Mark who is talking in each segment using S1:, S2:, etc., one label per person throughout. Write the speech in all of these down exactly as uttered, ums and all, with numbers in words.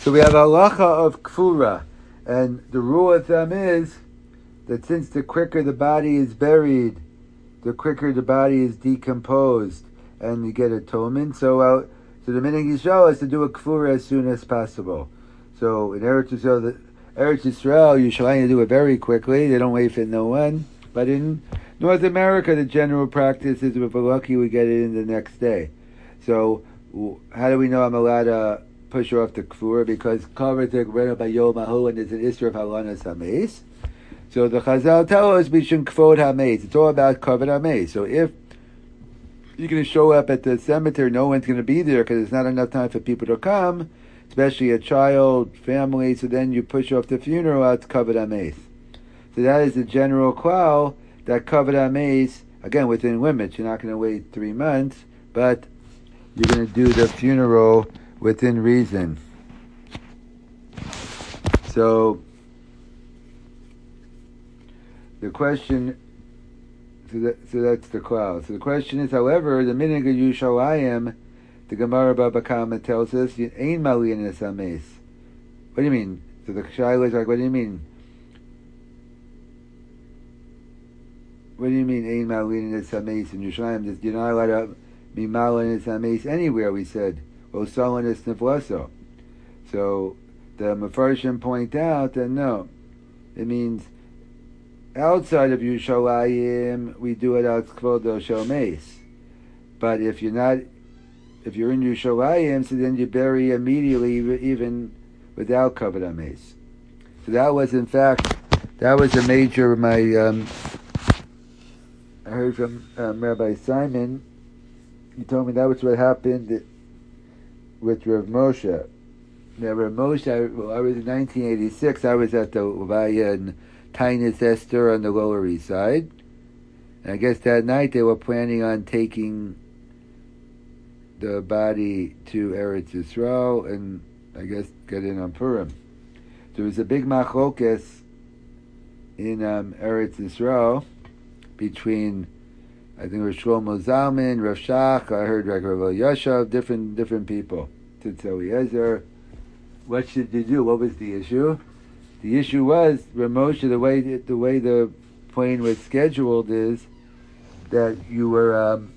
S1: So we have halacha of kfura, and the rule of thumb is that since the quicker the body is buried, the quicker the body is decomposed, and you get atonement. So, uh, so the minhag Yisrael is to do a kfura as soon as possible. So in Eretz Yisrael, the, Eretz Yisrael, you trying to do it very quickly. They don't wait for no one. But in North America, the general practice is if we're lucky, we get it in the next day. So how do we know I'm allowed to push off the kfura? Because kavatik read by Yom Ahu, and there's an isra of halanas hameis. So the Chazal tell us we should kvod hameis. It's all about kavod hameis. So if you're going to show up at the cemetery, no one's going to be there because there's not enough time for people to come, especially a child, family. So then you push off the funeral. It's kavod hameis. So that is the general klal that kavod hameis, again within limits. You're not going to wait three months, but you're going to do the funeral within reason. So the question, so, that, so that's the klal. So the question is, however, the minhag of Yushalayim, the Gemara Baba Kama tells us, "Ein malin es hameis." What do you mean? So the shaila is like, what do you mean? What do you mean, Ein malin es hameis in Yerushalayim? You're not allowed to be malin es hameis anywhere. We said, "O salon es neflaso." So the Mefarshim point out that no, it means outside of Yerushalayim we do it out kvodo shel meis. But if you're not, if you're in Yerushalayim, so then you bury immediately, even without kavod hameis. So that was, in fact, that was a major. My um, I heard from um, Rabbi Simon. He told me that was what happened with Rav Moshe. Now, Rav Moshe, I, well, I was in nineteen eighty-six. I was at the Levaya in Tainis Esther on the Lower East Side. And I guess that night they were planning on taking the body to Eretz Yisrael and I guess get in on Purim. So there was a big machlokes in um, Eretz Yisrael between, I think it was Shlomo Zalman, Rav Shach, I heard Rav Yashav, different different people. Tzitz Eliezer. What should you do? What was the issue? The issue was, Ramosha, the way the way the plane was scheduled is that you were um,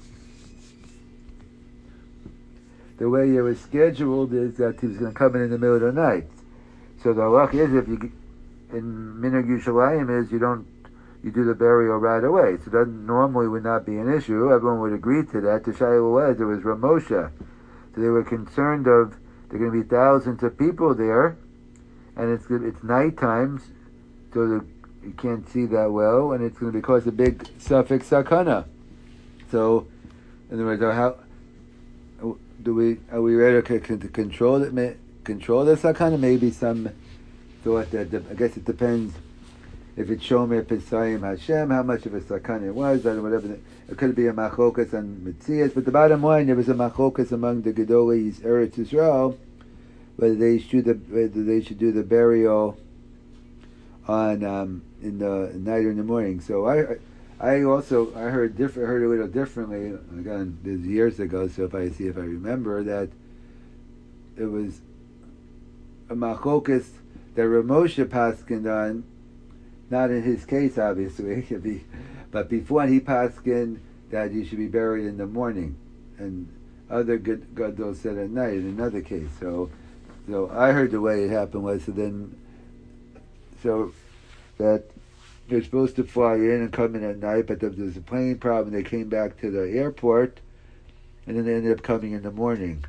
S1: the way it was scheduled is that he was going to come in in the middle of the night. So the halach is, if you in minhag Yerushalayim is you don't you do the burial right away. So that normally would not be an issue. Everyone would agree to that. The shayla was it was Ramosha, so they were concerned of there are going to be thousands of people there, and it's it's nighttime, so the, you can't see that well, and it's going to be cause a big suffix sakana. So, in other words, how do we are we ready to, to control it? Control the sakana? Maybe some thought that I guess it depends if it's Shomer Pesayim Hashem, how much of a sakana it was, or whatever. It could be a machokas on Metzias, but the bottom line, there was a machokas among the Gedolis Eretz Yisrael, whether they should the, whether they should do the burial on um, in the night or in the morning. So I I also I heard different heard a little differently. Again, this is years ago, so if I see if I remember that it was a machokas that Ramosha paskined on. Not in his case, obviously, be, but before he paskined that you should be buried in the morning, and other good gadol said at night in another case. So, so I heard the way it happened was so then, so that they're supposed to fly in and come in at night, but there was a plane problem. They came back to the airport, and then they ended up coming in the morning.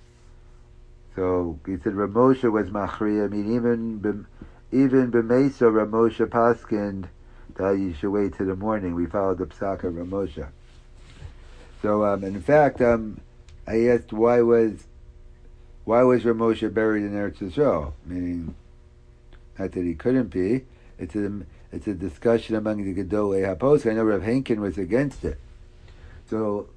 S1: So he said Ramosha was machri. I mean, even. Even b'meisa Ramosha paskind that you should wait till the morning. We followed the psak of Ramosha. So, um, in fact, um, I asked why was why was Ramosha buried in Eretz Yisrael? Meaning, not that he couldn't be. It's a it's a discussion among the Gedolei HaPosek. I know Rav Henkin was against it. So,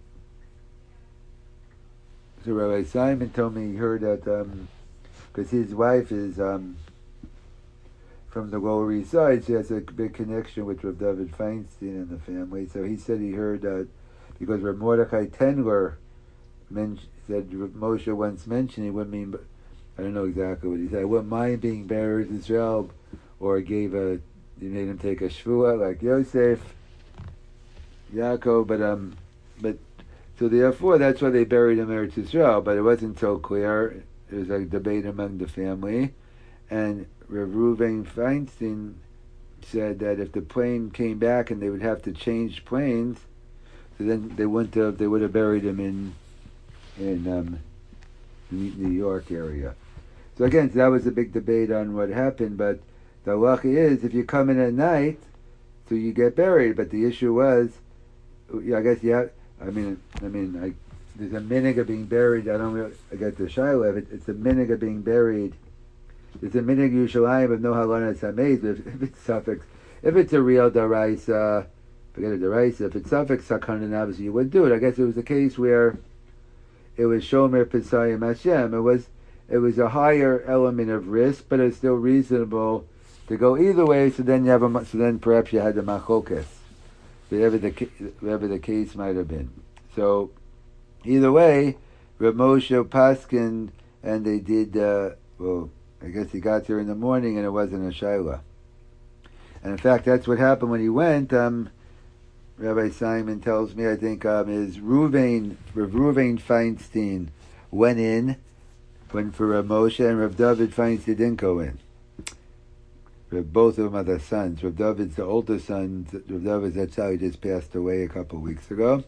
S1: so Rabbi Simon told me he heard that because um, his wife is. Um, from the Lower East Side, she has a big connection with Rav David Feinstein and the family. So he said he heard that because Rav Mordechai Tendler men- said Rav Moshe once mentioned, he would mean I don't know exactly what he said. I wouldn't mind being buried in Israel, or gave a, he made him take a shvua like Yosef, Yaakov, but um, but so therefore that's why they buried him in Eretz Israel. But it wasn't so clear. There was a debate among the family, and Rav Reuven Feinstein said that if the plane came back and they would have to change planes, so then they wouldn't have, they would have buried him in in um, New York area. So again, so that was a big debate on what happened, but the halacha is if you come in at night, so you get buried. But the issue was, yeah, I guess yeah. I mean, I mean, I, there's a minhag of being buried. I don't really, I get the shiloh. It, it's a minhag of being buried. It's a minhag Yerushalayim of no halanas hameis. If, if it's suffix, if it's a real daraisa, forget a daraisa. If it's suffix sakana, obviously you wouldn't do it. I guess it was a case where it was shomer pesayim Hashem. It was it was a higher element of risk, but it's still reasonable to go either way. So then you have a, so then perhaps you had the machokes, whatever the whatever the case might have been. So either way, Reb Moshe paskined, and they did. Uh, well, I guess he got there in the morning, and it wasn't a shayla. And in fact, that's what happened when he went. Um, Rabbi Simon tells me, I think, um, is Ruvain, Rav Ruvain Feinstein went in, went for Rav Moshe, and Rav David Feinstein didn't go in. Both of them are the sons. Rav David's the older son. Rav David, that's how he just passed away a couple of weeks ago.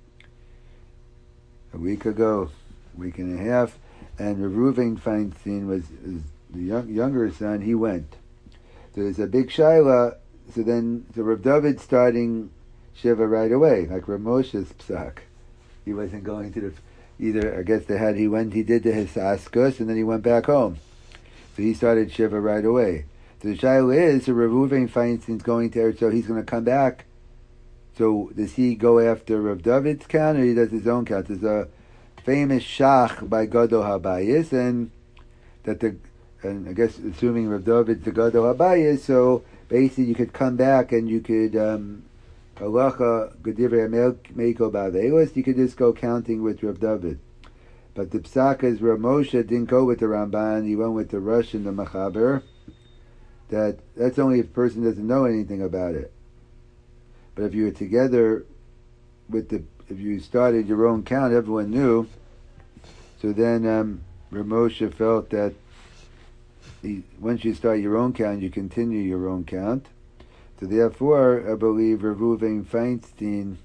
S1: A week ago, a week and a half. And Rav Ruvain Feinstein was the young, younger son. He went. So there's a big shaila. So then, so Rav David starting Shiva right away, like Rav Moshe's psak. He wasn't going to the, either, I guess they had, he went, he did the Hisaskus, and then he went back home. So he started Shiva right away. So the shaila is, so Rav Reuven Feinstein's going to Eretz, so he's going to come back. So does he go after Rav David's count, or he does his own count? There's a famous shach by Gadol Habayis, and that the, and I guess assuming Rav David's the Gadol Habayis, so basically you could come back and you could, um, halacha gedivrei meiko ba'avelos, you could just go counting with Rav David. But the psak is Rav Moshe didn't go with the Ramban, he went with the Rosh and the Machaber. That that's only if a person doesn't know anything about it. But if you were together with the, if you started your own count, everyone knew. So then um, Rav Moshe felt that he, once you start your own count, you continue your own count. So therefore, I believe Rav Reuven Feinstein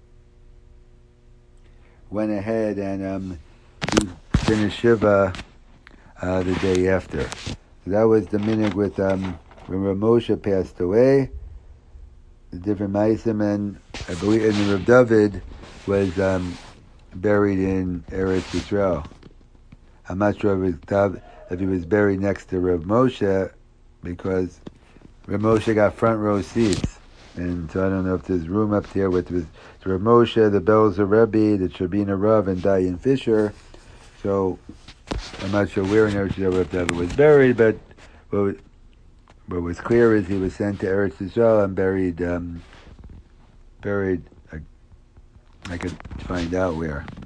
S1: went ahead and um, finished Shiva uh, the day after. So that was the minhag with um, when Rav Moshe passed away. The different ma'asim, and I believe, and Rav David was um, buried in Eretz Yisrael. I'm not sure if, it was, if he was buried next to Rav Moshe, because Rav Moshe got front row seats, and so I don't know if there's room up there with, with Rav Moshe, the Belzer Rebbe, the Trabina Rav, and Dayan Fisher. So I'm not sure where in Eretz Yisrael Rav David was buried, but what, what was clear is he was sent to Eretz Yisrael and buried. Um, buried. I, I could find out where.